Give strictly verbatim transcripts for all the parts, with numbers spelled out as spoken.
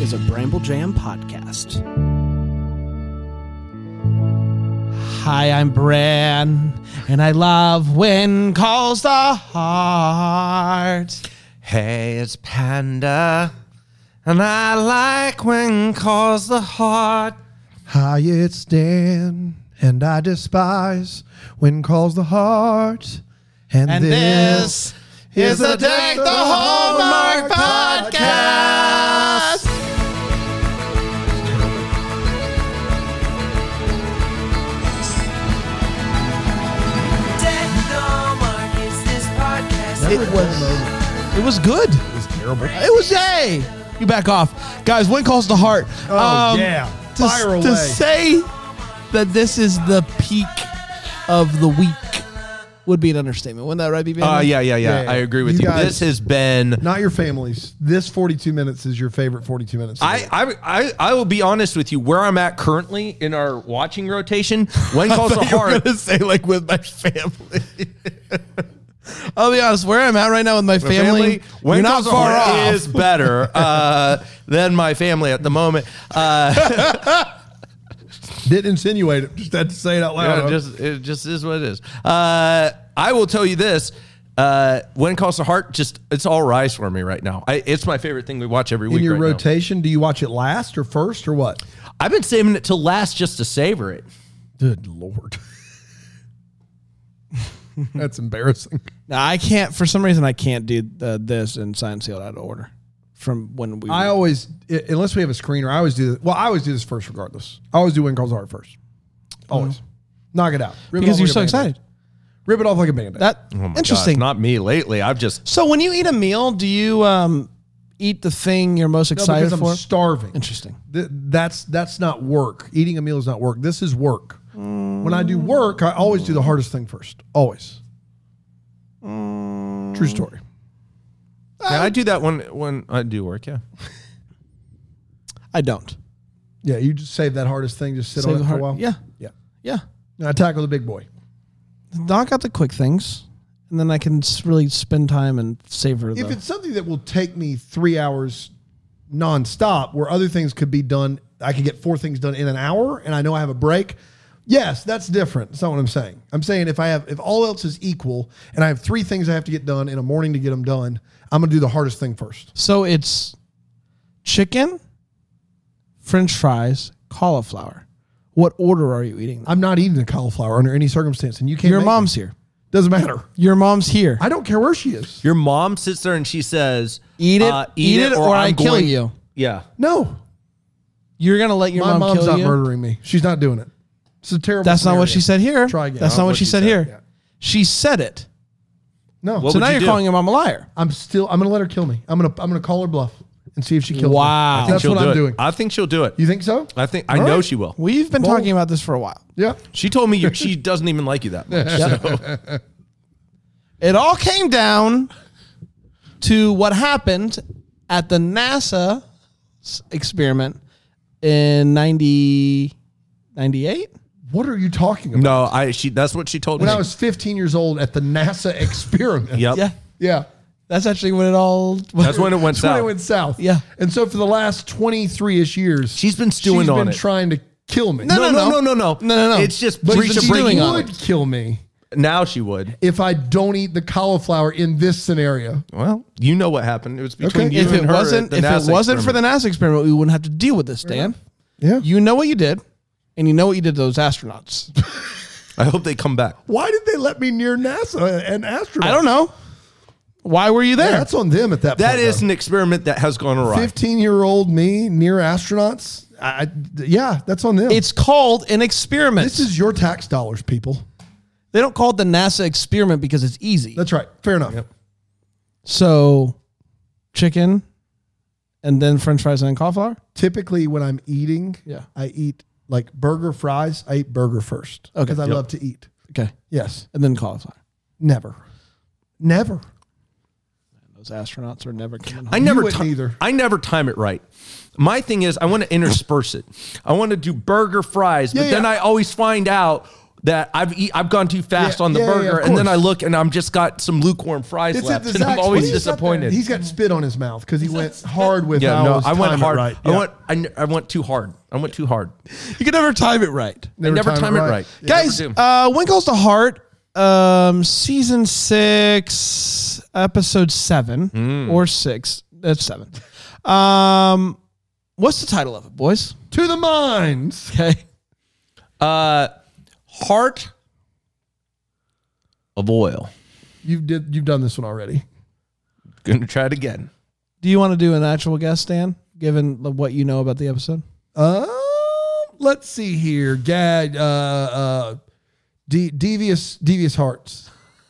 is a Bramble Jam podcast. Hi, I'm Bran, and I love When Calls the Heart. Hey, it's Panda, and I like When Calls the Heart. Hi, it's Dan, and I despise When Calls the Heart. And, And this, this is the Deck the Hallmark Podcast. Deck the Hallmark is this podcast. It was, it was good. It was terrible. It was, hey, you back off. Guys, When Calls the Heart. Oh, yeah. To, Fire away. to say that this is the peak of the week would be an understatement. Wouldn't that right, B B? Uh, yeah, yeah, yeah, Yeah, yeah. I agree with You you. guys- This has been. Not your families. This forty-two minutes is your favorite forty-two minutes. of I, it. I, I, I will be honest with you. Where I'm at currently in our watching rotation, When Calls the You were Heart. gonna say like with my family. I'll be honest. Where I'm at right now with my family, When you're not Calls the far Heart off. is better uh, than my family at the moment. Uh, Didn't insinuate it. Just had to say it out loud. Yeah, it just it just is what it is. Uh, I will tell you this: uh, When Calls the Heart, just it's all rise for me right now. I, it's my favorite thing we watch every week. In your right now. rotation, do you watch it last or first or what? I've been saving it till last just to savor it. Good Lord. That's embarrassing. No, I can't. For some reason, I can't do uh, this and sign sealed out of order from when we. I always, i- unless we have a screener, I always do this. Well, I always do this first regardless. I always do When Calls the Heart first. Always. Knock it out. Rip it because off you're like a so Band-Aid. excited. Rip it off like a Band-Aid. That Oh my interesting. gosh, not me lately. I've just So when you eat a meal, do you um, eat the thing you're most No, excited because for? I'm starving. Interesting. Th- that's that's not work. Eating a meal is not work. This is work. When I do work, I always do the hardest thing first. Always. True story. yeah, I do that when when I do work. Yeah, I don't. Yeah, you just save that hardest thing. Just sit Save on it the for heart- a while. Yeah, Yeah. yeah. And I tackle the big boy. Knock out the quick things, and then I can s- really spend time and savor If the. it's something that will take me three hours nonstop, where other things could be done, I could get four things done in an hour, and I know I have a break. Yes, that's different. That's not what I'm saying. I'm saying if I have, if all else is equal, and I have three things I have to get done in a morning to get them done, I'm gonna do the hardest thing first. So it's chicken, French fries, cauliflower. What order are you eating? I'm not eating the cauliflower under any circumstance, and you can't. Your make mom's me. here. Doesn't matter. Your mom's here. I don't care where she is. your mom sits there and she says, Eat it, uh, eat it, or I I'm kill going- you. Yeah, No, You're gonna let your my mom mom's kill not you. murdering me. She's not doing it. It's a terrible. That's not what scenario. she said here. Try again. That's Not not what what she she said said, here. yeah. She said it. No. What so would now you you're do? calling your mom a liar. I'm still. I'm gonna let her kill me. I'm gonna. I'm gonna call her bluff and see if she kills me. Wow. I think That's she'll what do I'm it. doing. I think she'll do it. You think so? I think I All know right. she will. We've been Well- talking about this for a while. Yeah. She told me you, she doesn't even like you that much. So. It all came down to what happened at the NASA s- experiment in ninety, ninety-eight. What are you talking about? No, I she that's what she told When me. I was fifteen years old at the NASA experiment. Yep. Yeah. Yeah. That's actually when it all. That's when it went That's when south. it went south. Yeah. And so for the last twenty-three-ish years, She's been stewing she's on been it. trying to kill me. No, no, no, no, no, no, No, no, no. It's just But breach she of stewing breaking on would it. kill me Now she would. if I don't eat the cauliflower in this scenario. Well, you know what happened. It was between Okay. you If and it her wasn't, at the if NASA it wasn't for the experiment. NASA experiment, we wouldn't have to deal with this, Dan. Yeah. You know what you did, and you know what you did to those astronauts. I hope they come back. Why did they let me near NASA and astronauts? I don't know. Why were you there? Yeah, that's on them at that That point. is an experiment that has gone awry. fifteen-year-old me near astronauts. I, I- yeah, that's on them. It's called an experiment. This is your tax dollars, people. They don't call it the NASA experiment because it's easy. That's right. Fair enough. So, chicken, and then French fries and then cauliflower. Typically, when I'm eating, Yeah. I eat like burger fries. I eat burger first Okay. because I Yep. love to eat. Okay, Yes, and then cauliflower. never, never. Those astronauts are never coming home. I never wouldn't ti- either. I never time it right. My thing is I want to intersperse it. I want to do burger fries, but Yeah, then yeah. I always find out that I've eat, I've gone too fast Yeah, on the yeah, yeah, burger, of and then I course. look and I'm just got some lukewarm fries It's left, at the and I'm Zaxby's. always He's disappointed. He's got spit on his mouth because he went hard with yeah, how no, his I went time hard. Right. I Yeah. went I, kn- I went too hard. I went too hard. You can never time it right. I never time it right, Guys, Never do. uh, When Calls to Heart, um, season six, episode seven Hmm. or six. That's seven. Um, what's the title of it, boys? To the mines. Okay. uh, heart of oil. You did. You've done this one already. Gonna try it again. Do you want to do an actual guess, Stan, given the- what you know about the episode? Um, let's see here. Gad, uh, uh, de- devious, devious hearts.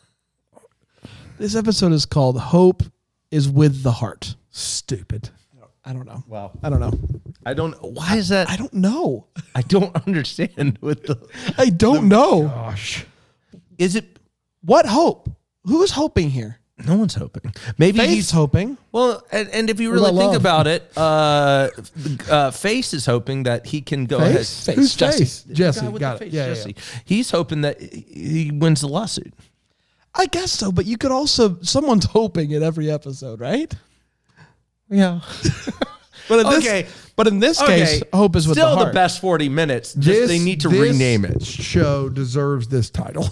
This episode is called Hope is with the Heart. Stupid. I don't know. Wow. I don't know. I don't. Why is that? I don't know. I don't understand. With the I don't know. Gosh. is it? What hope? Who's hoping here? No one's hoping. Maybe Faith's he's hoping. well, and, and if you What really about think love? about it, uh, uh, Face is hoping that he can go ahead. Face? Face, Who's Jesse. face? The Jesse. guy with Got the it. face, Yeah, yeah, Jesse. He's hoping that he wins the lawsuit. I guess so, but you could also, someone's hoping in every episode, right? Yeah. But in Okay. this, but in this case, hope is with Still the the, heart. best forty minutes. Just This- they need to this rename it. Show deserves this title.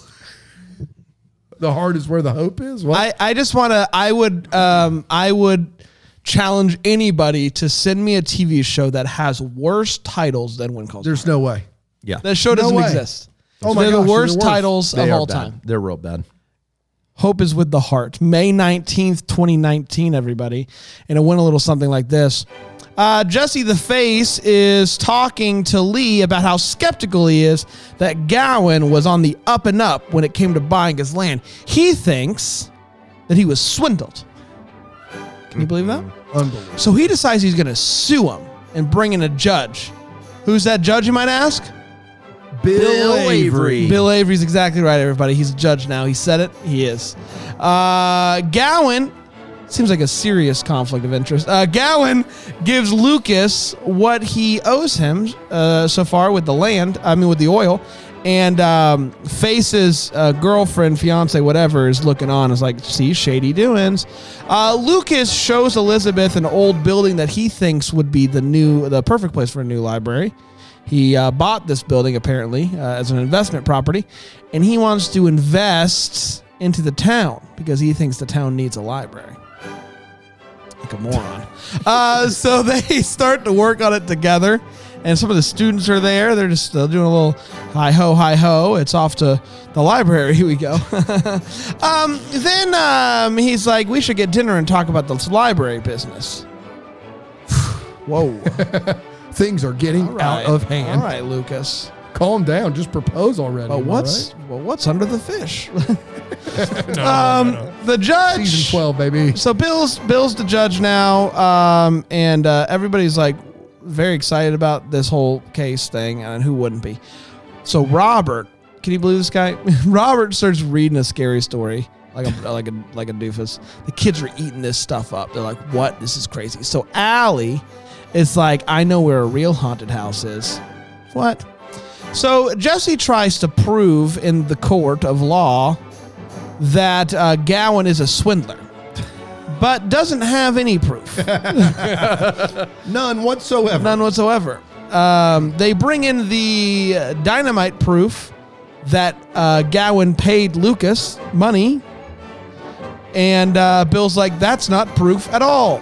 The heart is where the hope is. What? I, I just want to, I would, um, I would challenge anybody to send me a T V show that has worse titles than When Calls. There's no way. Yeah. That show No doesn't way. exist. Oh my They're gosh, the they're worst the worst. titles They of are all bad. time. They're real bad. Hope is with the Heart. May nineteenth, twenty nineteen, everybody. And it went a little something like this. Uh, Jesse the Face is talking to Lee about how skeptical he is that Gowan was on the up and up when it came to buying his land. He thinks that he was swindled. Can you believe that? Unbelievable. So he decides he's going to sue him and bring in a judge. Who's that judge, you might ask? Bill Avery. Bill Avery's exactly right, everybody. He's a judge now. He said it. He is. Uh, Gowan, seems like a serious conflict of interest. Uh, Gowan gives Lucas what he owes him uh, so far with the land, I mean with the oil, and um, Face's uh, girlfriend, fiance, whatever, is looking on, is like, see, shady doings. Uh, Lucas shows Elizabeth an old building that he thinks would be the new, the perfect place for a new library. He uh, bought this building, apparently, uh, as an investment property, and he wants to invest into the town because he thinks the town needs a library. Like a moron. uh, so they start to work on it together, and some of the students are there. They're just uh, doing a little hi-ho, hi-ho. It's off to the library. Here we go. um, then um, he's like, we should get dinner and talk about this library business. Whoa. Things are getting All out right. of hand. All right, Lucas. Calm down. Just propose already. But am I what's right? well, what's under the fish? um, The judge. Season twelve, baby. So Bill's Bill's the judge now, um, and uh, everybody's like very excited about this whole case thing, and who wouldn't be? So Robert, can you believe this guy? Robert starts reading a scary story. Like a like a like a doofus. The kids are eating this stuff up. They're like, "What? This is crazy." So Allie is like, "I know where a real haunted house is." What? So Jesse tries to prove in the court of law that uh, Gowan is a swindler, but doesn't have any proof, None whatsoever. none whatsoever. Um, they bring in the uh, dynamite proof that uh, Gowan paid Lucas money, and uh, Bill's like, "That's not proof at all."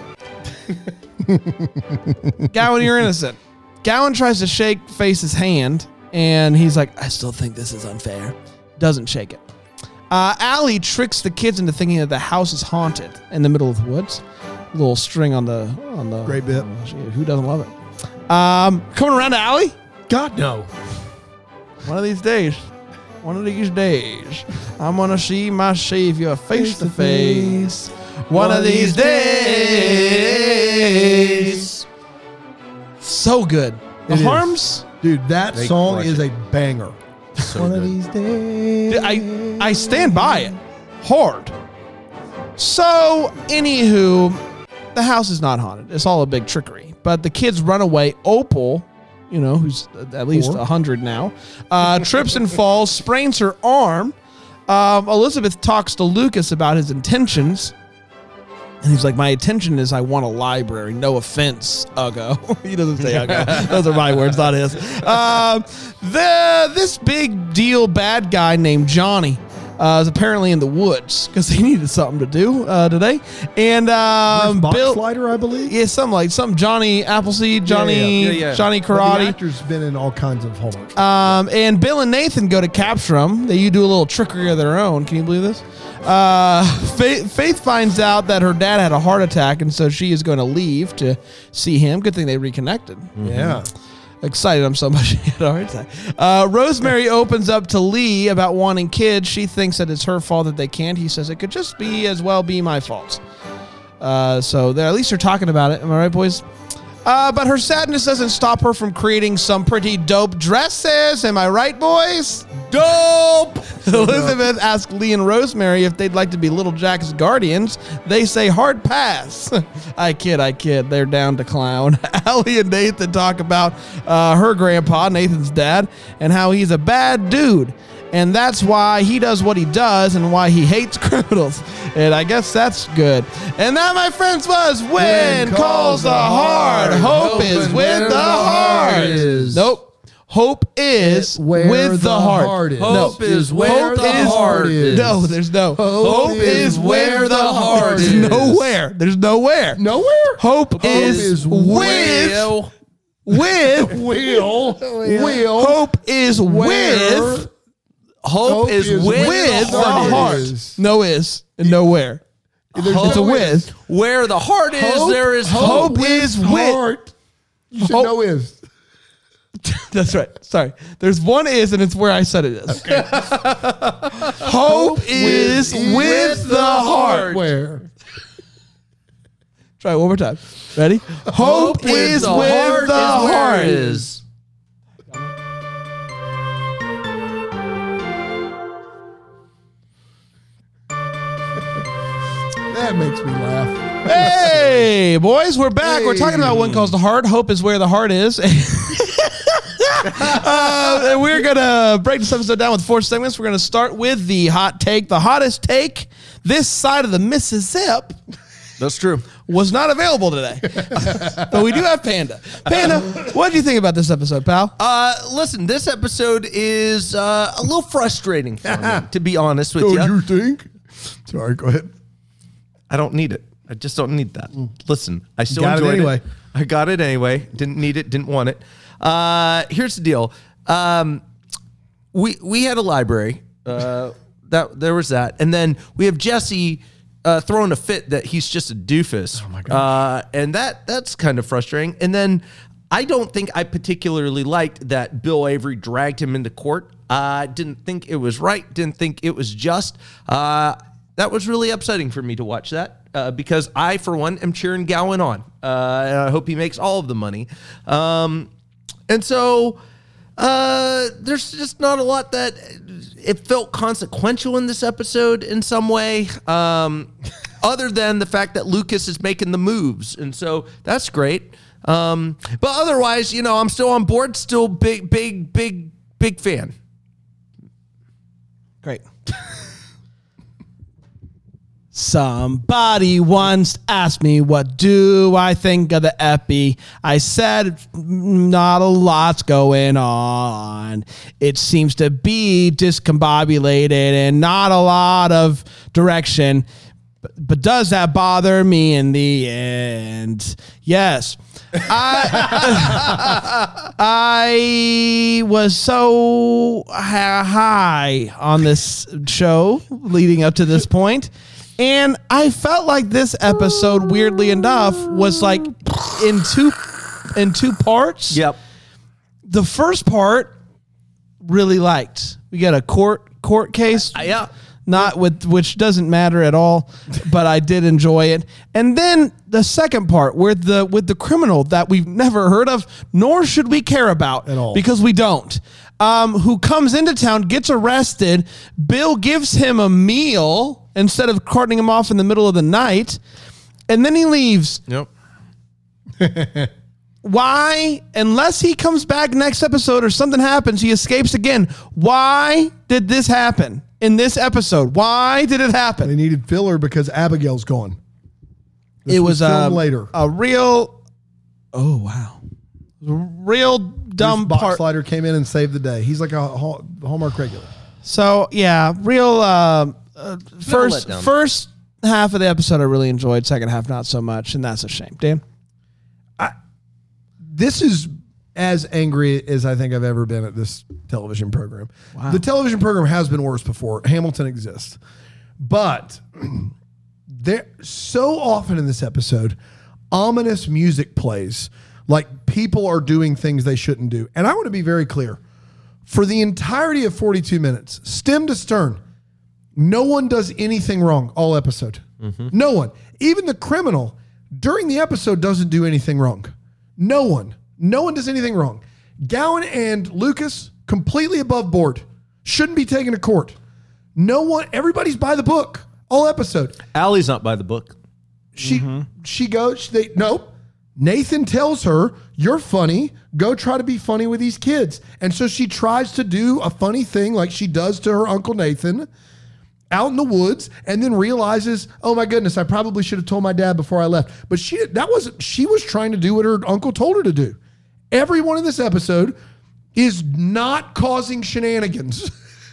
Gowan, you're innocent. Gowan tries to shake Face's hand, and he's like, "I still think this is unfair." Doesn't shake it. Uh, Allie tricks the kids into thinking that the house is haunted in the middle of the woods. Little string on the on the Great bit. Who doesn't love it? Um, coming around to Allie. God, no. One of these days, one of these days, I'm gonna see my savior face to face. One of these days. So good. The It is. Harms. Dude, that They song crush is it. a banger. So One of good. these days. I I stand by it hard. So, anywho, the house is not haunted. It's all a big trickery. But the kids run away. Opal, you know, who's at least one hundred now, uh, trips and falls, sprains her arm. Um, Elizabeth talks to Lucas about his intentions. And he's like, my intention is I want a library. No offense, Uggo. He doesn't say Uggo. Those are my words, not his. Um, the This big deal bad guy named Johnny uh, is apparently in the woods because he needed something to do uh, today. And um, Box Bill, Slider, I believe. yeah, something like something. Johnny Appleseed, Johnny, Yeah, yeah. Yeah, Johnny But the Karate. actor's been in all kinds of Hallmark. Um, and Bill and Nathan go to capture him. They do a little trickery of their own. Can you believe this? Uh, Faith, Faith finds out that her dad had a heart attack, and so she is going to leave to see him. Good thing they reconnected. Yeah. Excited I'm so much she had a heart attack. Uh, Rosemary opens up to Lee about wanting kids. She thinks that it's her fault that they can't. He says it could just be as well be my fault. Uh, so they're, at least they're talking about it. Am I right, boys? Uh, but her sadness doesn't stop her from creating some pretty dope dresses. Am I right, boys? Dope! Elizabeth asks Lee and Rosemary if they'd like to be Little Jack's guardians. They say hard pass. I kid, I kid. They're down to clown. Allie and Nathan talk about uh, her grandpa, Nathan's dad, and how he's a bad dude. And that's why he does what he does and why he hates criminals. And I guess that's good. And that, my friends, was When, Calls the Heart. Hope is with the heart. is. Nope. Hope is Where with the, the heart. heart is. Hope no. is where Hope the is- heart is. No, there's no. Hope is where the heart There's is. nowhere. There's nowhere. Nowhere? Hope, is, is with Well, with Will. Will. Hope is Where with hope, is, with, with the the heart. heart. is. No is and nowhere. There's It's a no with. Where the heart is, Hope- there is Hope hope. is with. Heart. You said Hope- no is. That's right. Sorry. There's one is, and it's where I said it is. Hope is with the heart. Where? Try it one more time. Ready? Hope is the with heart the is where heart. it is. That makes me laugh. Hey, boys, we're back. We're talking about When Calls the Heart. Hope is where the heart is. uh, and we're going to break this episode down with four segments. We're going to start with the hot take. The hottest take this side of the Mississippi That's true. was not available today. But we do have Panda. Panda, what did you think about this episode, pal? Uh, listen, this episode is uh, a little frustrating for me, to be honest with So you. you think? Sorry, go ahead. I don't need it. I just don't need that. Listen, I still Got it enjoyed anyway. I got it anyway. Didn't need it. Didn't want it. Uh, here's the deal. Um, we we had a library. Uh, that there was that, and then we have Jesse uh, throwing a fit that he's just a doofus. Oh my god! Uh, and that that's kind of frustrating. And then I don't think I particularly liked that Bill Avery dragged him into court. I uh, didn't think it was right. Didn't think it was just. Uh, That was really upsetting for me to watch that uh, because I, for one, am cheering Gowan on. Uh, and I hope he makes all of the money. Um, and so uh, there's just not a lot that it felt consequential in this episode in some way, um, other than the fact that Lucas is making the moves. And so that's great. Um, but otherwise, you know, I'm still on board, still big, big, big, big fan. Great. Somebody once asked me, what do I think of the epi? I said, not a lot's going on. It seems to be discombobulated and not a lot of direction. But, but does that bother me in the end? Yes. I, I was so high on this show leading up to this point. And I felt like this episode, weirdly enough, was like in two in two parts. Yep. The first part, really liked. We got a court court case. Yeah. Not with which doesn't matter at all, but I did enjoy it. And then the second part, where the with the criminal that we've never heard of, nor should we care about At all. because we don't. Um, who comes into town, gets arrested. Bill gives him a meal instead of carting him off in the middle of the night, and then he leaves. Yep. why, unless he comes back next episode or something happens, he escapes again. Why did this happen in this episode? Why did it They happen? needed filler because Abigail's gone. This It was, filmed a, later. a real, oh, wow. Real dumb Bruce part. Boxleiter came in and saved the day. He's like a Hall- Hallmark regular. So, yeah, real uh, uh, first, letdown. first half of the episode I really enjoyed, second half not so much, and that's a shame. Dan? This is as angry as I think I've ever been at this television program. The television program has been worse before. Hamilton exists. But there so often in this episode, ominous music plays, like people are doing things they shouldn't do. And I want to be very clear. For the entirety of forty-two minutes, stem to stern, no one does anything wrong all episode. No one. Even the criminal during the episode doesn't do anything wrong. No one. No one does anything wrong. Gowan and Lucas, completely above board. Shouldn't be taken to court. No one, everybody's by the book all episode. Allie's not by the book. She she goes, they nope. Nathan tells her, "You're funny. Go try to be funny with these kids." And so she tries to do a funny thing like she does to her Uncle Nathan out in the woods, and then realizes, "Oh my goodness, I probably should have told my dad before I left." But she that wasn't she was trying to do what her uncle told her to do. Everyone in this episode is not causing shenanigans.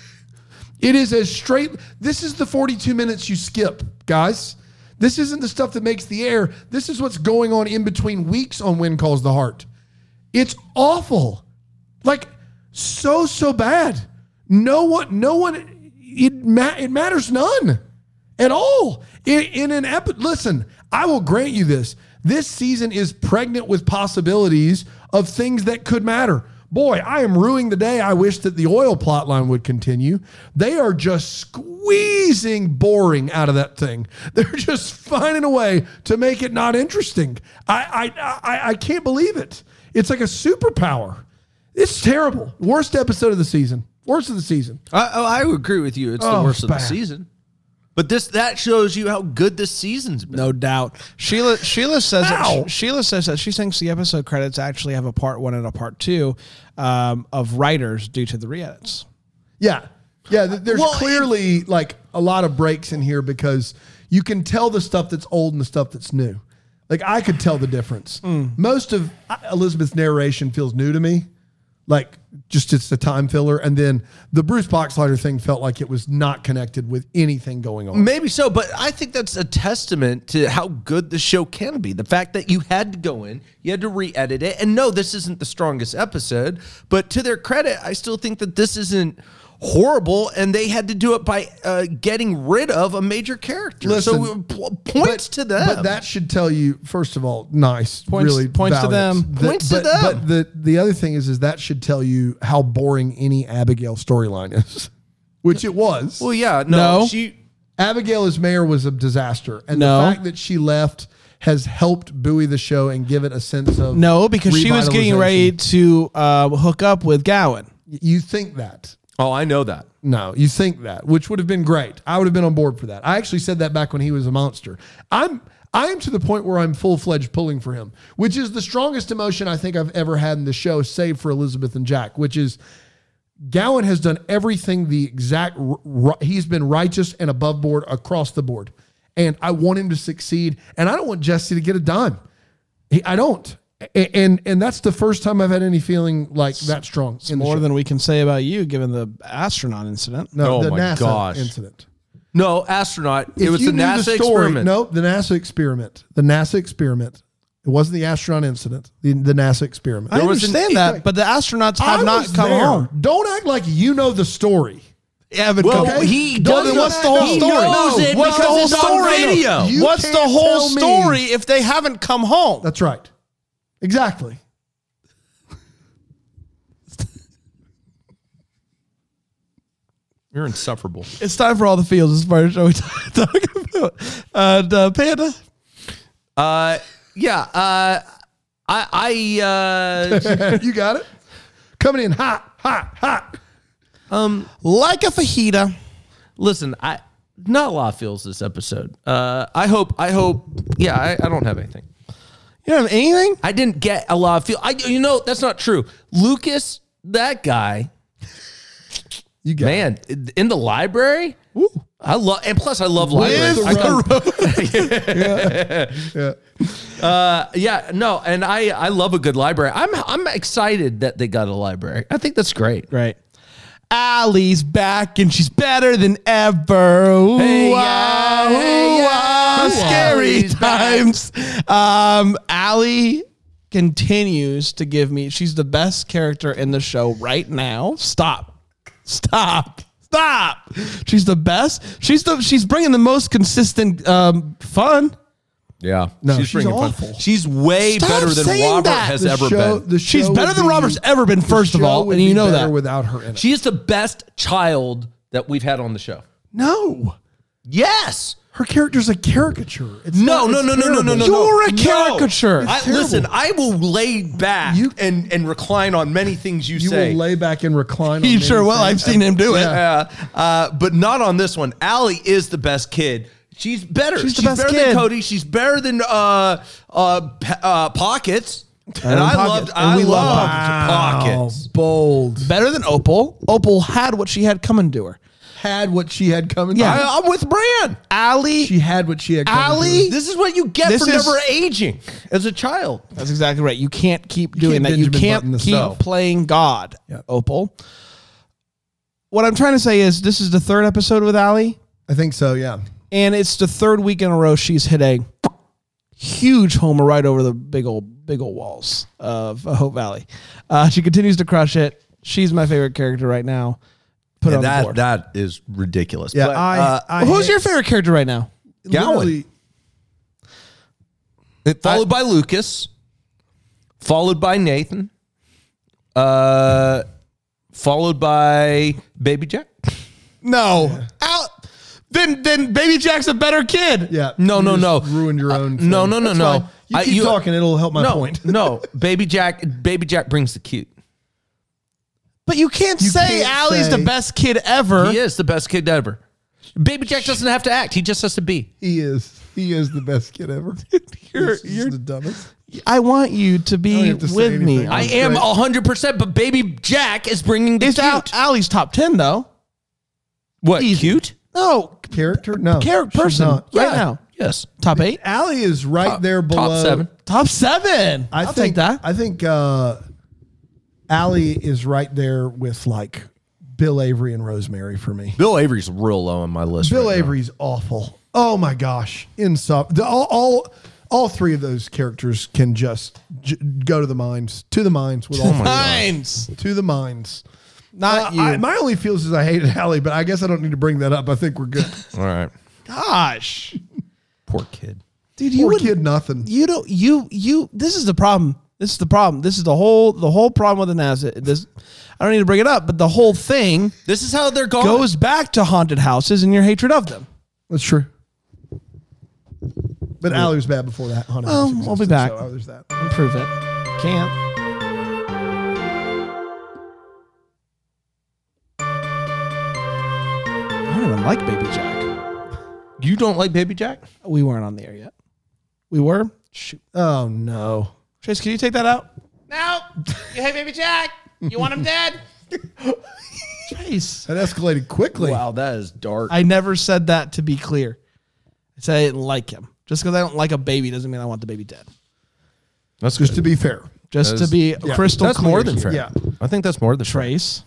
It is as straight. This is the forty-two minutes you skip, guys. This isn't the stuff that makes the air. This is what's going on in between weeks on When Calls the Heart. It's awful. Like, so, so bad. No one, no one, it, ma- it matters none at all. In, in an epi- listen, I will grant you this. This season is pregnant with possibilities of things that could matter. Boy, I am ruining the day. I wish that the oil plot line would continue. They are just squeezing boring out of that thing. They're just finding a way to make it not interesting. I I I, I can't believe it. It's like a superpower. It's terrible. Worst episode of the season. Worst of the season. I, oh, I would agree with you. It's Oh, the worst it's of the bad. season. But this that shows you how good this season's been. No doubt. Sheila Sheila says Ow. that, Sheila says that she thinks the episode credits actually have a part one and a part two um, of writers due to the re-edits. Yeah. Yeah, th- there's Well, clearly like a lot of breaks in here because you can tell the stuff that's old and the stuff that's new. Like I could tell the difference. Most of Elizabeth's narration feels new to me. Like just it's a time filler. And then the Bruce Boxleiter thing felt like it was not connected with anything going on. Maybe so, but I think that's a testament to how good the show can be. The fact that you had to go in, you had to re-edit it. And no, this isn't the strongest episode, but to their credit, I still think that this isn't horrible, and they had to do it by uh, getting rid of a major character. Listen, so p- points to them. But that should tell you, first of all, nice, Points- really points to valiant. them. The- Points to but, them. But the the other thing is, is that should tell you how boring any Abigail storyline is, which it was. well, yeah, no, No. she. Abigail as mayor was a disaster, and No. the fact that she left has helped buoy the show and give it a sense of No, because she was getting revitalization. ready to uh, hook up with Gowan. You think that? Oh, I know that. No, you think that, which would have been great. I would have been on board for that. I actually said that back when he was a monster. I'm I am to the point where I'm full-fledged pulling for him, which is the strongest emotion I think I've ever had in the show, save for Elizabeth and Jack, which is Gowan has done everything the exact r- r- he's been righteous and above board across the board. And I want him to succeed, and I don't want Jesse to get a dime. He, I don't. A- And and that's the first time I've had any feeling like that strong. in the More show. than we can say about you, given the astronaut incident. no, Oh the my NASA gosh. incident. No, astronaut. If it was you the knew NASA story, experiment. No, the NASA experiment. The NASA experiment. It wasn't the astronaut incident. The, the NASA experiment. I was an- understand that, but the astronauts have I not was come there. home. Don't act like you know the story. Haven't Well, come- he Well, then doesn't what's the whole know. story? He knows it what's the because whole it's on story? video. You What's the can't whole tell me. story if they haven't come home? That's right. Exactly. You're insufferable. It's time for all the fields as far as show we talk talk about. And uh, Panda, Uh, yeah. Uh, I. I. Uh, You got it. Coming in hot, hot, hot. like a fajita. listen. I. Not a lot feels this episode. Uh, I hope. I hope. Yeah. I, I don't have anything. You don't have anything? I didn't get a lot of feel. I, you know, that's not true. Lucas, that guy, You got man, in the library. Ooh. I love, and plus I love libraries. the I road. can- Yeah. uh, yeah, no, and I, I love a good library. I'm, I'm excited that they got a library. I think that's great. Right. Allie's back and she's better than ever. Ooh, Hey, ah, yeah, hey, ooh, yeah. ah, Ooh, scary Allie's back. times. Um, Allie continues to give me, she's the best character in the show right now. Stop. Stop. Stop. She's the best. She's the, she's bringing the most consistent um, fun. Yeah, No, she's bringing fun. awful. She's way Stop better than saying Robert that. has The ever show- been. the She's show better would than be- Robert's ever been, the first of show all, would and you be know better that. without her in it. She is the best child that we've had on the show. No. Yes. Her character's a caricature. It's No, not- no, it's no, no, no, no, no. terrible. You're a No. caricature. I, It's terrible. listen, I will lay back You- and, and recline on many things you, You say. will lay back and recline. He on sure will. anything. I've seen him do it. Yeah, uh, but not on this one. Allie is the best kid. She's better. She's She's, the best better kid. than Cody. She's better than uh, uh, pa- uh, Pockets. And, than I Pockets. loved. And I we love loved Wow, Pockets. bold. Better than Opal. Opal had what she had coming to her. Had what she had coming. Yeah. to her. I, I'm with Bran. Allie. She had what she had coming. to Allie. her. This is what you get This for is- never aging as a child. That's exactly right. You can't keep doing can't that. You Benjamin can't Button this keep up. playing God, Yep. Opal. What I'm trying to say is this is the third episode with Allie, I think so. Yeah. and it's the third week in a row she's hit a huge homer right over the big old big old walls of uh, Hope Valley. Uh, she continues to crush it. She's my favorite character right now. Put it on the that board. that is ridiculous. Yeah. But, I. uh, I Who's hate- your favorite character right now? Gowan. literally- followed by Lucas, followed by Nathan, uh, followed by Baby Jack. No. Al- then then Baby Jack's a better kid. Yeah. No, you no, just no. Ruined your Uh, own. no, thing. no, no, That's no. fine. You I- keep you- talking. It'll help my no, point. no, Baby Jack. Baby Jack brings the cute. But you can't You say can't Allie's say- the best kid ever. He is the best kid ever. Baby Jack doesn't have to act; he just has to be. He is. He is the best kid ever. You're, He's you're, the dumbest. I want you to I be don't have to say with me. anything. I That's am great. a hundred percent, but Baby Jack is bringing the It's cute. Al- Allie's top ten though. what Easy. cute? No, Character? No. character she's person not. right Yeah. now. Yes, Top eight, Allie is right Top- there below. top seven. top seven. I I'll think take that. I think uh, Allie is right there with like Bill Avery and Rosemary for me. Bill Avery's real low on my list. Bill right now. Avery's awful. Oh my gosh, insub. The, all, all all three of those characters can just j- go to the mines, to the mines with all my gosh. Mines, to the mines. not Uh, you. I, my only feels is I hated Allie, but I guess I don't need to bring that up. I think we're good. All right, Gosh, poor kid. dude, you Poor wouldn't- kid, nothing. You don't. You you. This is the problem. This is the problem. This is the whole the whole problem with the NASA. This I don't need to bring it up, but the whole thing This is how they're going. goes back to haunted houses and your hatred of them. That's true. But Allie was bad before that. Haunted Well, House we'll be existed, back. So, oh, there's that. Improve it. Can't. I don't even like Baby Jack. You don't like Baby Jack? We weren't on the air yet. We were? Shoot. Oh no. Trace, can you take that out? No, you hate Baby Jack. You want him dead? Trace. That escalated quickly. Wow, that is dark. I never said that to be clear. I said I didn't like him. Just because I don't like a baby doesn't mean I want the baby dead. That's Just to be fair. Just That to is- be crystal That's clear more than here. fair. Yeah. I think that's more than fair. Trace.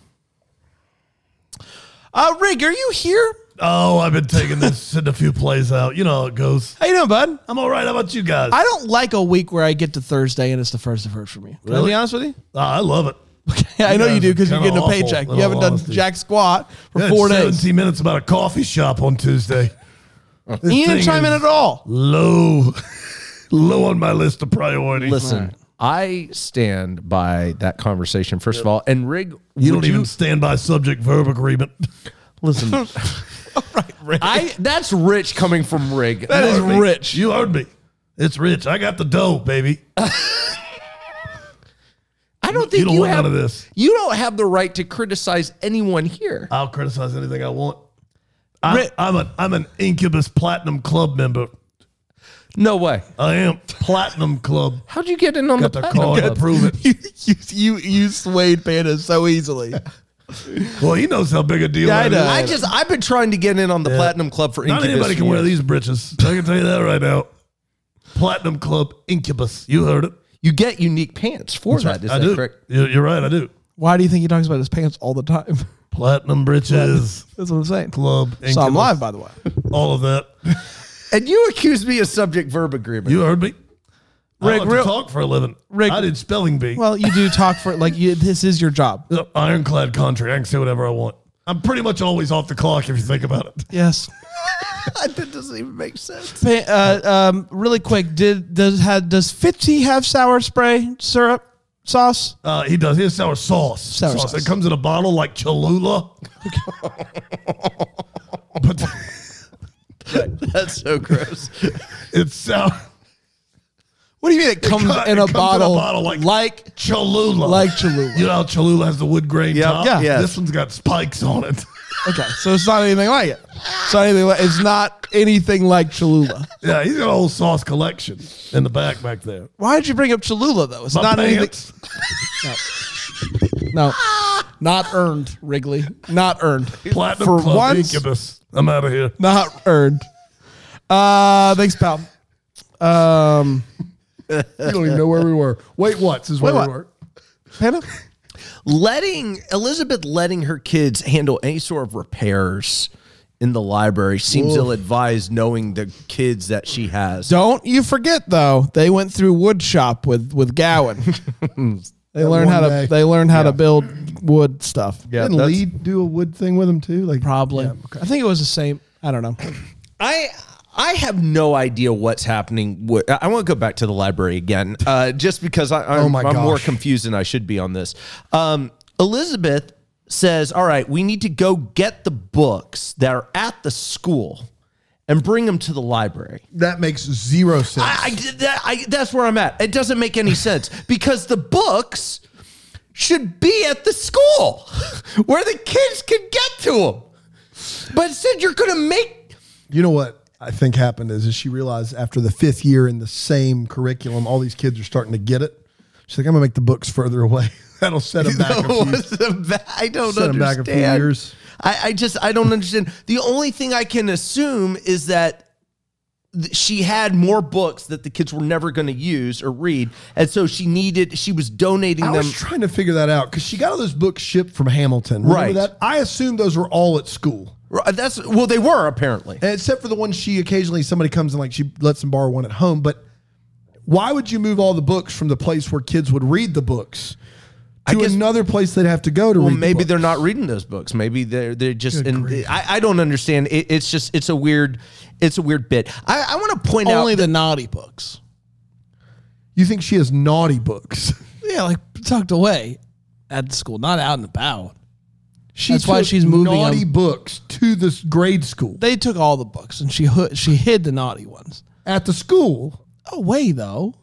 Uh, Rig, are you here? Oh, I've been taking this, sitting a few plays out. You know how it goes. How you doing, bud? I'm all right. How about you guys? I don't like a week where I get to Thursday and it's the first I've heard from you. Can I Really? be honest with you? Ah, I love it. Okay, I know you guys do are because you're kinda getting a awful, paycheck. in You haven't all done honesty. jack squat for Yeah, four it's days. seventeen minutes about a coffee shop on Tuesday. You didn't thing chime in is at all. Low, low on my list of priorities. Listen, I stand by that conversation, first of all. And Rig, you would don't even stand by subject verb agreement. listen. I that's rich coming from Rig. That is You heard me. rich. You heard me. It's rich. I got the dough, baby. I don't think You don't you want have none of this. You don't have the right to criticize anyone here. I'll criticize anything I want. I'm, Ri- I'm, a, I'm an Incubus Platinum Club member. No way. I am Platinum Club. How'd you get in on Got the the platinum? card to prove it. you, you you swayed Panda so easily. Well, he knows how big a deal Yeah, I that know. is. I just I've been trying to get in on the Yeah. platinum club for Not Incubus anybody can wear years. these britches. I can tell you that right now. Platinum Club Incubus. You heard it. You get unique pants for That's that. right. Is I that do. correct? You're, you're right. I do. Why do you think he talks about his pants all the time? Platinum britches. That's what I'm saying. Club Incubus. Saw him live, by the way. All of that. And you accused me of subject verb agreement. You heard me. I Rick, like real- to talk for a living. Rick- I did spelling bee. Well, you do talk for like you, this is your job. Yep, ironclad country. I can say whatever I want. I'm pretty much always off the clock if you think about it. Yes. That doesn't even make sense. Pa- uh, um, really quick, did does had does Fifty have sour spray syrup sauce? Uh, he does. He has sour sauce. Sour sauce. It comes in a bottle like Cholula. But That's so gross. it's sour. What do you mean it comes, co- in, it a comes in a bottle, bottle like- like Cholula. like Cholula? You know how Cholula has the wood grain Yep. top? Yeah. Yes. This one's got spikes on it. Okay, so it's not anything like it. It's not anything like, it's not anything like Cholula. Yeah, he's got a whole sauce collection in the back back there. Why did you bring up Cholula though? It's My not pants. anything. No, not earned, Wrigley. Not earned. Platinum For Club once- Incubus. I'm out of here. Not earned. Uh, thanks, pal. Um, You don't even know where we were. Wait, what? This is where Wait, we what? were. Panda. letting Elizabeth letting her kids handle any sort of repairs in the library seems ill advised, knowing the kids that she has. Don't you forget though, they went through wood shop with with Gowan. They learned how one to day. they learned how to build wood stuff. Yeah, Didn't that's- Lee do a wood thing with him too? Like Probably. Yeah, okay. I think it was the same. I don't know. I I have no idea what's happening. With, I want to go back to the library again, uh, just because I, I'm, Oh my I'm more gosh. confused than I should be on this. Um, Elizabeth says, "All right, we need to go get the books that are at the school and bring them to the library." That makes zero sense. I, I did that. I, that's where I'm at. It doesn't make any sense because the books should be at the school where the kids can get to them. But instead, you're going to make. You know what I think happened is, is she realized after the fifth year in the same curriculum, all these kids are starting to get it. She's like, I'm gonna make the books further away. That'll set them back a few. I don't Set 'em back a understand. few years. I, I just I don't understand. The only thing I can assume is that th- she had more books that the kids were never going to use or read, and so she needed. She was donating I them. was trying to figure that out because she got all those books shipped from Hamilton. Remember Right. that? I assumed those were all at school. Right, That's well, they were apparently. And except for the ones she occasionally somebody comes and like she lets them borrow one at home. But why would you move all the books from the place where kids would read the books to guess- another place they'd have to go to Well, read? maybe the they're books? not reading those books. Maybe they're they're just. Good And grief. I, I don't understand. It, it's just it's a weird it's a weird bit. I, I want to point out Only that- the naughty books. You think she has naughty books? Yeah, like tucked away at the school, not out and about. She That's why took she's moving naughty them. books to this grade school They took all the books and she hu- she hid the naughty ones. at the school. Away though.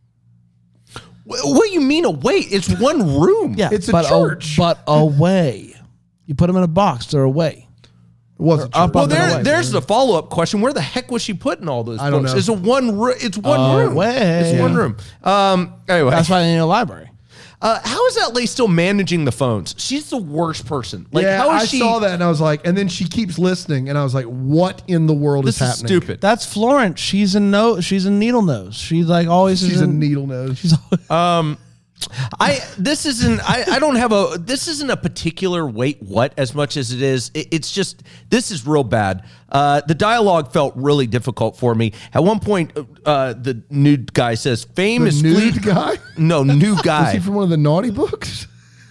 Wh- What do you mean away? It's one room. Yeah, It's a but church. but away. You put them in a box. They're away. It wasn't Or up church. Well, up and there, away. there's the follow up question. Where the heck was she putting all those I don't books? know. It's a one. Ro- it's one room. Away. It's one room. Um. Anyway, That's why they need a library. uh, how is that lady still managing the phones? She's the worst person. Like, yeah, how is I she? saw that and I was like, and then she keeps listening, and I was like, what in the world This is is happening? stupid. That's Florence. She's a no. She's a needle nose. She's like always. She's is a in- needle nose. She's always, Um, I this isn't I, I don't have a this isn't a particular wait what as much as it is it, it's just this is real bad. Uh, the dialogue felt really difficult for me. At one point, uh, the nude guy says, The "Famous nude fleet guy? No, new Is guy. he Is from one of the naughty books?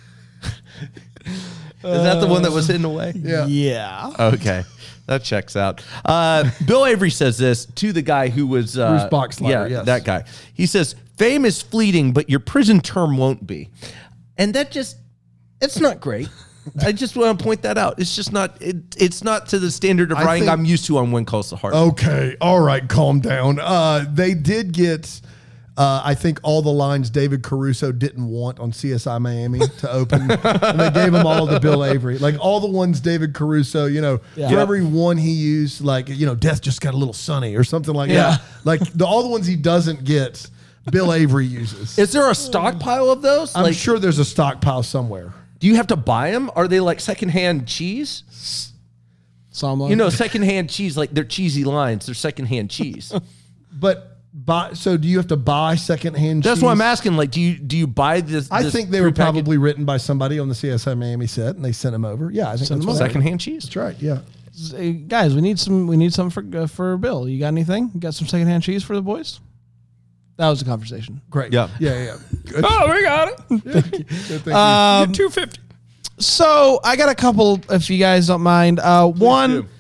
that the one that was hidden away? Yeah. yeah. Okay. That checks out. Uh, Bill Avery says this to the guy who was uh, Bruce Boxleitner, Yeah, yes. that guy. He says, "Fame is fleeting, but your prison term won't be," and that just it's not great. I just want to point that out. It's just not. It, it's not to the standard of I writing think- I'm used to on When Calls the Heart. Okay. All right. Calm down. Uh, they did get Uh, I think all the lines David Caruso didn't want on C S I Miami to open, and they gave them all to Bill Avery. Like all the ones David Caruso, you know, Yeah. for every one he used, like, you know, death just got a little sunny or something like Yeah. that. Like the, all the ones he doesn't get, Bill Avery uses. Is there a stockpile of those? I'm like, sure there's a stockpile somewhere. do you have to buy them? Are they like secondhand cheese? Someone. You know, secondhand cheese, like they're cheesy lines. They're secondhand cheese. But buy, so do you have to buy secondhand That's cheese? what I'm asking. Like, do you do you buy this? I this think they were prepackaged probably written by somebody on the C S I Miami set, and they sent them over. Yeah, I think that's what happened. secondhand cheese. That's right. Yeah. Hey, guys, we need some. We need some for uh, for Bill. You got anything? You got some secondhand cheese for the boys? That was the conversation. Great. Yeah. Yeah. Yeah. Good. Oh, we got it. Good, thank you. Um, Two fifty. So I got a couple, if you guys don't mind. Uh, one. do.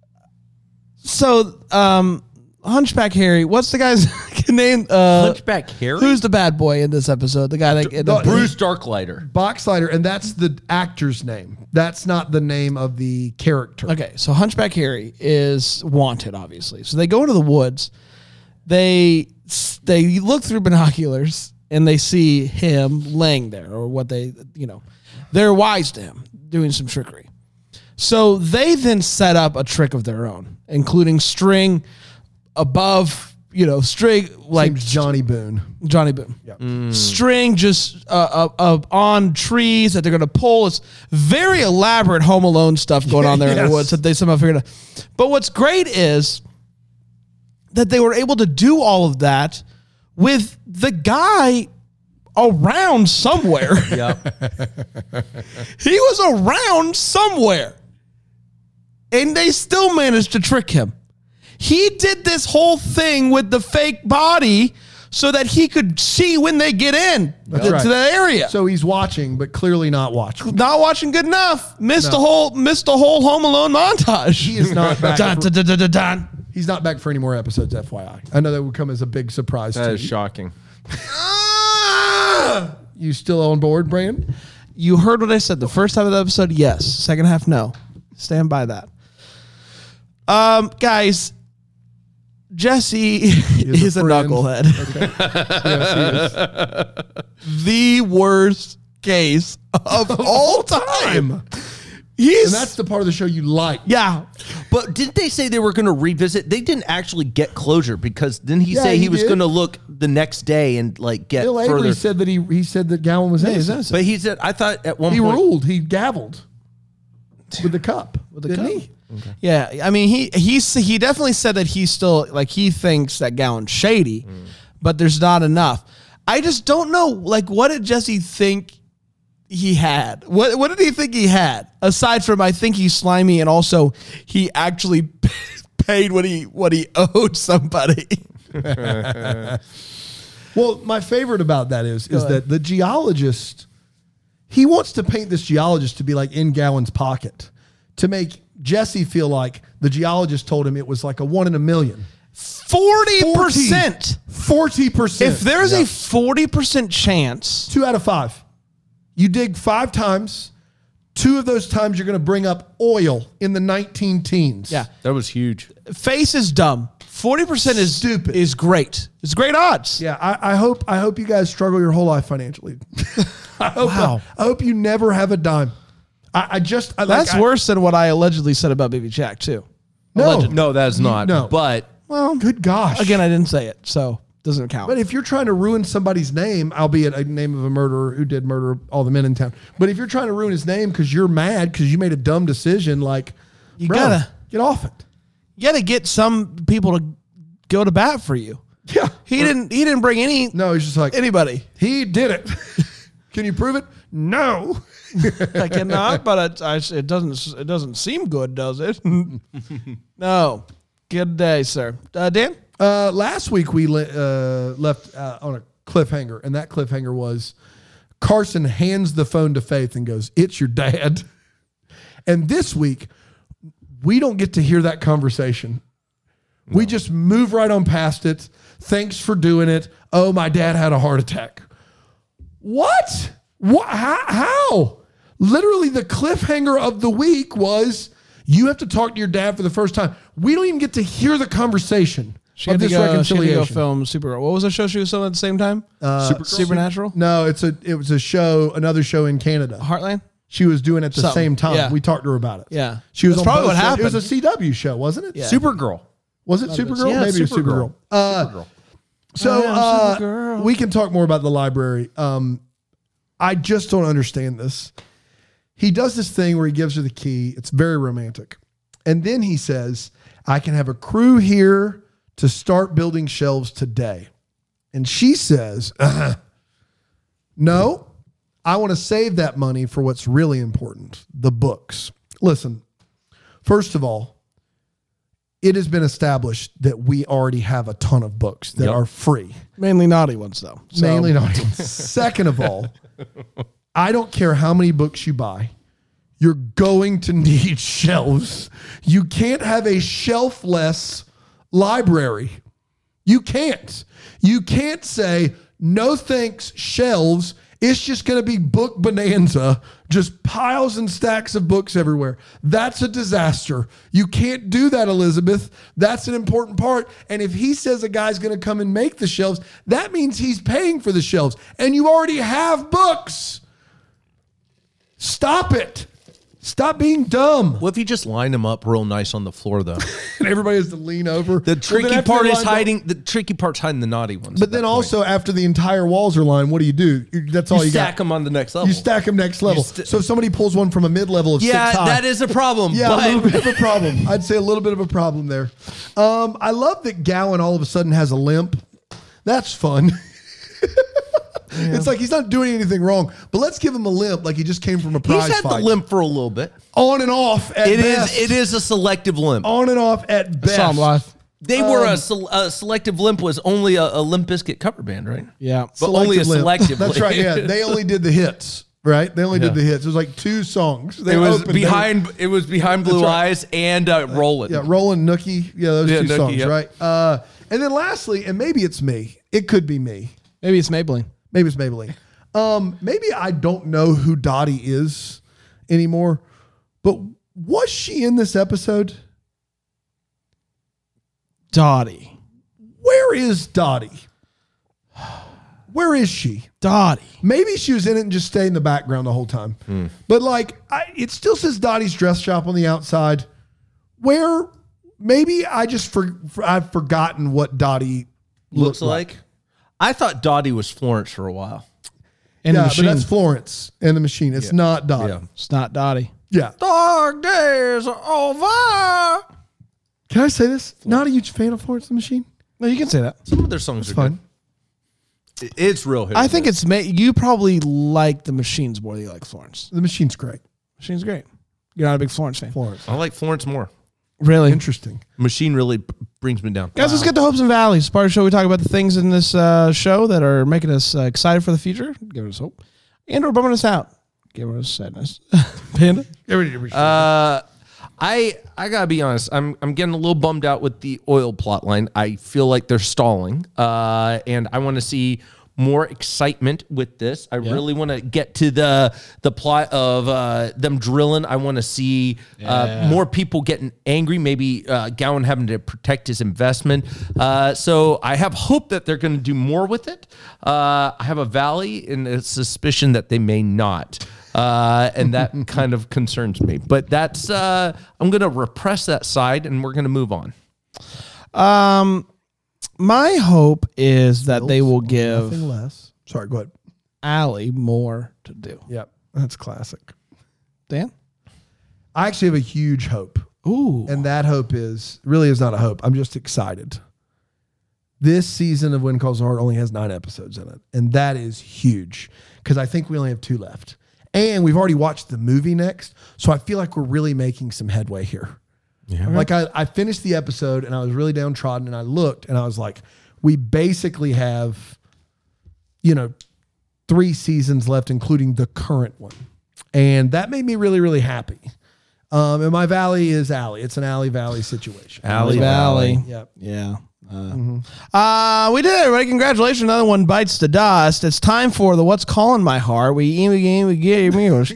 So, um, Hunchback Harry. What's the guy's name? Uh, Hunchback Harry. Who's the bad boy in this episode? The guy that the, the- Bruce Darklighter? Boxlighter, and that's the actor's name. That's not the name of the character. Okay, so Hunchback Harry is wanted, obviously. So they go into the woods. They they look through binoculars and they see him laying there, or what they, you know, they're wise to him, doing some trickery. So they then set up a trick of their own, including string above, you know, string like Name's Johnny Boone. Johnny Boone. String just uh, uh, uh, on trees that they're going to pull. It's very elaborate Home Alone stuff going on there in Yes. the woods that they somehow figured out. But what's great is that they were able to do all of that with the guy around somewhere. Yep. He was around somewhere. And they still managed to trick him. He did this whole thing with the fake body so that he could see when they get in That's to, right. to the area. So he's watching, but clearly not watching. Not watching good enough. Missed No. the whole missed the whole Home Alone montage. He is not back. Dun, for, dun, dun, dun, dun. he's not back for any more episodes, F Y I. I know that would come as a big surprise That to is you. shocking. You still on board, Brandon? You heard what I said. The first half of the episode, yes. Second half, no. Stand by that. Um, guys, Jesse is, a a, friend. knucklehead. Yes, The worst case of all time. He's and that's the part of the show you like. yeah. But didn't they say they were going to revisit? They didn't actually get closure because didn't he Yeah, say he, he was did. going to look the next day and like get Bill Avery further? said that he he said that Gowan was innocent. innocent. But he said, I thought at one He point. ruled. He gavelled with the cup. With the didn't cup. he? Yeah, I mean he he's he definitely said that he's still like he thinks that Gowan's shady, but there's not enough. I just don't know like what did Jesse think he had? What what did he think he had aside from I think he's slimy and also he actually paid what he what he owed somebody. Well, my favorite about that is is ahead. that the geologist, he wants to paint this geologist to be like in Gowan's pocket, to make Jesse feel like the geologist told him it was like a one in a million. Forty percent. Forty percent. If there's a forty percent chance, two out of five, you dig five times. Two of those times you're going to bring up oil in the nineteen teens. yeah, That was huge. face is dumb. Forty percent is Stupid. Is great. It's great odds. Yeah, I, I hope I hope you guys struggle your whole life financially. I hope, Wow. I, hope you never have a dime. I, I just I, like, That's I- worse than what I allegedly said about Baby Jack too. No, Allegedly. No, that's not. no. But Well, Good gosh. again, I didn't say it, so doesn't count. But if you're trying to ruin somebody's name, albeit a name of a murderer who did murder all the men in town, but if you're trying to ruin his name because you're mad because you made a dumb decision, like You bro, gotta- get off it. you got to get some people to go to bat for you. Yeah, He didn't. He didn't bring any no, he's just like anybody. he did it. Can you prove it? No. I cannot, but it, I, it doesn't. It doesn't seem good, does it? No. Good day, sir. Uh, Dan. Uh, last week we le- uh, left uh, on a cliffhanger, and that cliffhanger was Carson hands the phone to Faith and goes, "It's your dad." And this week we don't get to hear that conversation. We just move right on past it. Thanks for doing it. Oh, my dad had a heart attack. What? What? How? how? Literally, the cliffhanger of the week was you have to talk to your dad for the first time. We don't even get to hear the conversation. She had, of to this go, she had to go reconciliation. film Supergirl. What was the show she was filming at the same time? Uh, Supernatural? No, it's a it was a show, another show in Canada. Heartland? She was doing it at the Something. same time. Yeah. We talked to her about it. Yeah. She was That's on probably both what shows. happened. It was a C W show, wasn't it? Yeah. Supergirl. Was it Supergirl? Yeah, Maybe it was Supergirl. Supergirl. Uh, Supergirl. So I am uh, Supergirl. we can talk more about the library. Um, I just don't understand this. He does this thing where he gives her the key. It's very romantic. And then he says, I can have a crew here to start building shelves today. And she says, uh, no, I want to save that money for what's really important, the books. Listen, first of all, it has been established that we already have a ton of books that Yep. are free. Mainly naughty ones, though. So- Mainly not. Second of all, I don't care how many books you buy. You're going to need shelves. You can't have a shelf-less library. You can't. You can't say, no thanks, shelves. It's just going to be book bonanza, just piles and stacks of books everywhere. That's a disaster. You can't do that, Elizabeth. That's an important part. And if he says a guy's going to come and make the shelves, that means he's paying for the shelves. And you already have books. Stop it. Stop being dumb. What if you just line them up real nice on the floor, though? And everybody has to lean over. The Well, tricky then after part they is lined up- hiding. The tricky part's hiding the naughty ones. But at then that point. also after the entire walls are lined, what do you do? You- That's all you you, stack got. them on the next level. You stack them next level. st- So if somebody pulls one from a mid-level of Yeah, six high, that is a problem. yeah, but a little bit of a problem. I'd say a little bit of a problem there. Um, I love that Gowan all of a sudden has a limp. That's fun. It's like he's not doing anything wrong, but let's give him a limp like he just came from a prize he's had fight. the limp for a little bit. On and off at It best. is. It is a selective limp. On and off at best. Saw him live. They were Um, a, sel- a selective limp was only a, a Limp Bizkit cover band, right? Yeah. But only a limp. selective. That's right. Yeah, they only did the hits. Right? They only Yeah. did the hits. It was like two songs. They It was opened, they- behind. It was behind Blue right. Eyes and uh, Rollin'. Yeah, Roland Nookie. Yeah, those Yeah, two Nookie, songs, yep. right? Uh, and then lastly, and maybe it's me. It could be me. Maybe it's Maybelline. Maybe it's Maybelline. Um, maybe I don't know who Dottie is anymore. But was she in this episode? Dottie. Where is Dottie? Where is she? Dottie. Maybe she was in it and just stayed in the background the whole time. But like, I, it still says Dottie's dress shop on the outside. Where maybe I just for, for I've forgotten what Dottie Looks looked like. like. I thought Dottie was Florence for a while. And yeah, the but machine. that's Florence and the machine. It's not Dottie. Yeah. It's not Dottie. Yeah. Dark days are over. Can I say this? Not a huge fan of Florence and the Machine. No, you can say that. Some of their songs are Fun. good. It's real hit. I think it's ma- you probably like the Machines more than you like Florence. The Machine's great. Machine's great. You're not a big Florence fan. Florence. I like Florence more. Really? Interesting. Machine really b- brings me down. Guys, let's get to Hopes and Valleys. Part of the show, we talk about the things in this uh, show that are making us uh, excited for the future, giving us hope, and or bumming us out, giving us sadness. Panda? Uh, I I gotta be honest. I'm I'm getting a little bummed out with the oil plot line. I feel like they're stalling, uh, and I want to see more excitement with this. I really want to get to the the plot of uh, them drilling. I want to see uh, more people getting angry. Maybe uh, Gowan having to protect his investment. Uh, so I have hope that they're going to do more with it. Uh, I have a valley and a suspicion that they may not. Uh, and that kind of concerns me. But that's uh, I'm going to repress that side, and we're going to move on. Um, my hope is that they will give Nothing less. Sorry, go ahead. Allie more to do. Yep. That's classic. Dan? I actually have a huge hope. Ooh. And that hope is really is not a hope. I'm just excited. This season of When Calls the Heart only has nine episodes in it. And that is huge because I think we only have two left. And we've already watched the movie next. So I feel like we're really making some headway here. Yeah. Like I, I finished the episode and I was really downtrodden and I looked and I was like, we basically have, you know, three seasons left, including the current one. And that made me really, really happy. Um, and my valley is Allie. It's an Alley Valley situation. Alley Valley. Yep. Yeah. Uh, uh, we did it, everybody. Congratulations. Another one bites the dust. It's time for the What's Calling My Heart. We, we, we get emails.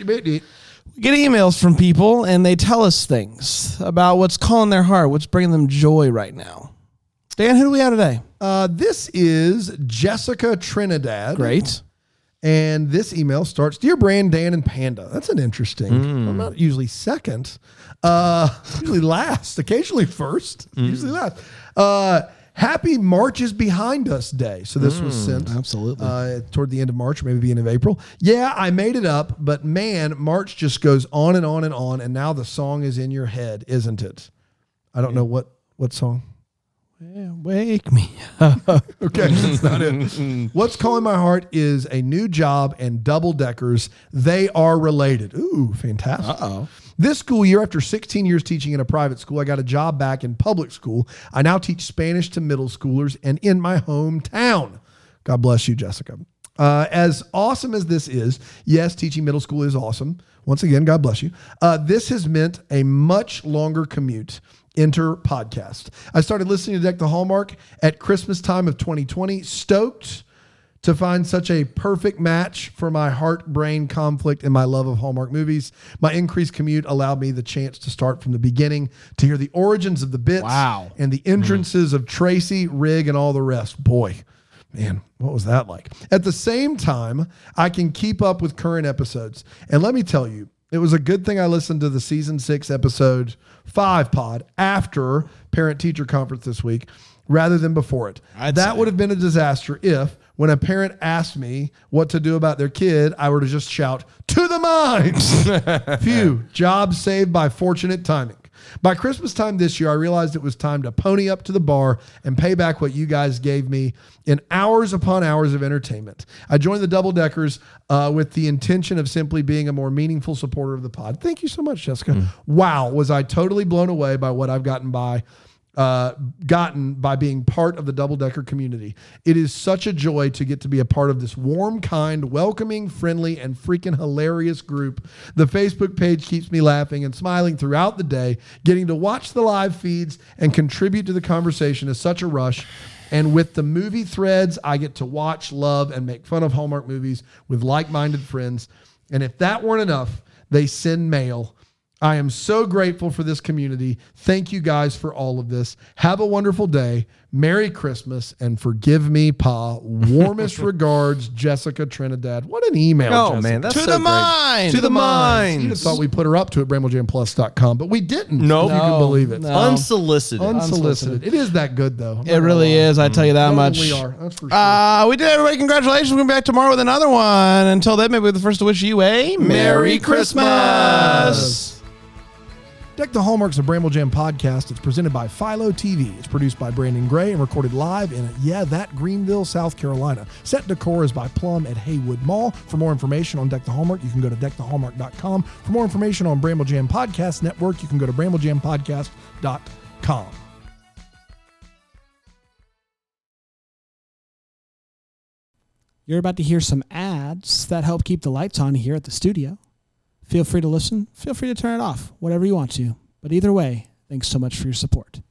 We get emails from people, and they tell us things about what's calling their heart, what's bringing them joy right now. Dan, who do we have today? Uh, this is Jessica Trinidad. Great. And this email starts, Dear Brand, Dan, and Panda. That's an interesting. Mm. I'm not usually second. Uh, usually last. Occasionally first. Mm. Usually last. Uh, Happy March is behind us day. So this was Mm. sent Absolutely. uh, toward the end of March, or maybe beginning of April. Yeah, I made it up, but man, March just goes on and on and on, and now the song is in your head, isn't it? I don't know what what song. Yeah, wake me. Okay, that's not it. What's calling my heart is a new job and double deckers. They are related. Ooh, fantastic. Uh-oh. This school year, after sixteen years teaching in a private school, I got a job back in public school. I now teach Spanish to middle schoolers and in my hometown. God bless you, Jessica. Uh, as awesome as this is, yes, teaching middle school is awesome. Once again, God bless you. Uh, this has meant a much longer commute. Enter podcast. I started listening to Deck the Hallmark at Christmas time of twenty twenty. Stoked to find such a perfect match for my heart-brain conflict and my love of Hallmark movies. My increased commute allowed me the chance to start from the beginning, to hear the origins of the bits Wow. and the entrances of Tracy, Rig, and all the rest. Boy, man, what was that like? At the same time, I can keep up with current episodes. And let me tell you, it was a good thing I listened to the season six episode five pod after parent teacher conference this week rather than before it. I'd that say. would have been a disaster if when a parent asked me what to do about their kid, I were to just shout, to the mines. Phew, job saved by fortunate timing. By Christmas time this year, I realized it was time to pony up to the bar and pay back what you guys gave me in hours upon hours of entertainment. I joined the Double Deckers uh, with the intention of simply being a more meaningful supporter of the pod. Thank you so much, Jessica. Mm. Wow, was I totally blown away by what I've gotten by. Uh, gotten by being part of the Double Decker community. It is such a joy to get to be a part of this warm, kind, welcoming, friendly, and freaking hilarious group. The Facebook page keeps me laughing and smiling throughout the day. Getting to watch the live feeds and contribute to the conversation is such a rush. And with the movie threads, I get to watch, love, and make fun of Hallmark movies with like-minded friends. And if that weren't enough, they send mail. I am so grateful for this community. Thank you guys for all of this. Have a wonderful day. Merry Christmas and forgive me, Pa. Warmest regards, Jessica Trinidad. What an email, Oh, Jessica. man, that's To so the great. mines. To the mines. You'd have thought we put her up to at bramble jam plus dot com, but we didn't. Nope. If you can No, believe it. no. Unsolicited. Unsolicited. It is that good, though. I'm It not really gonna lie. is. I tell you that Better than much. we are. That's for sure. Uh, we did, everybody. Congratulations. We'll be back tomorrow with another one. Until then, maybe we're the first to wish you a Merry Christmas. Deck the Hallmark's a Bramble Jam podcast. It's presented by Philo T V. It's produced by Brandon Gray and recorded live in, yeah, that Greenville, South Carolina. Set decor is by Plum at Haywood Mall. For more information on Deck the Hallmark, you can go to deck the hallmark dot com. For more information on Bramble Jam Podcast Network, you can go to bramble jam podcast dot com. You're about to hear some ads that help keep the lights on here at the studio. Feel free to listen. Feel free to turn it off, whatever you want to. But either way, thanks so much for your support.